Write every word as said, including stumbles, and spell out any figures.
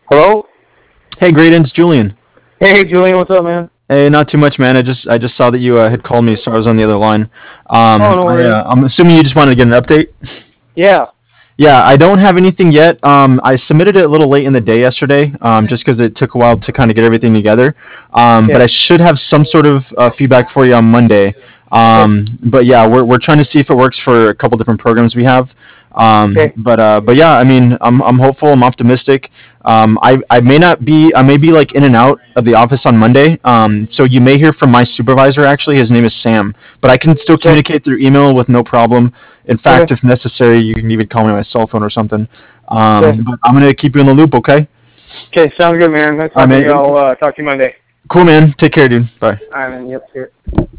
Hello? Hey, Graydon, it's Julian. Hey, Julian, what's up, man? Hey, not too much, man. I just I just saw that you uh, had called me, so I was on the other line. Oh, Um, no I, worries. uh, I'm assuming you just wanted to get an update. Yeah. Yeah, I don't have anything yet. Um, I submitted it a little late in the day yesterday, um, just because it took a while to kind of get everything together. Um, but Yeah. I should have some sort of uh, feedback for you on Monday. Okay. Um, but yeah, we're, we're trying to see if it works for a couple different programs we have. Um, Okay. but uh, but yeah, I mean, I'm, I'm hopeful. I'm optimistic. Um, I, I may not be. I may be like in and out of the office on Monday. Um, so you may hear from my supervisor. Actually, his name is Sam. But I can still Okay. communicate through email with no problem. In fact, Okay. if necessary, you can even call me on my cell phone or something. Okay. Um, but I'm gonna keep you in the loop, okay? Okay. Sounds good, man. Nice All right, talking to you. man. I'll uh, talk to you Monday. Cool, man. Take care, dude. Bye. All right, man. Yep. Here.